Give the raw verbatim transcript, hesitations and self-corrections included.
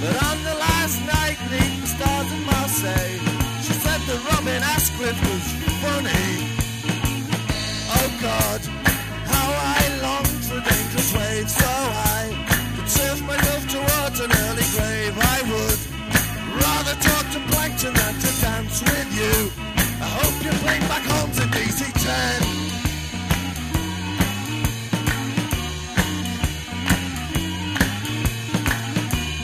But on the last night, beneath the stars of Marseille, she said that Robin Asquith was funny.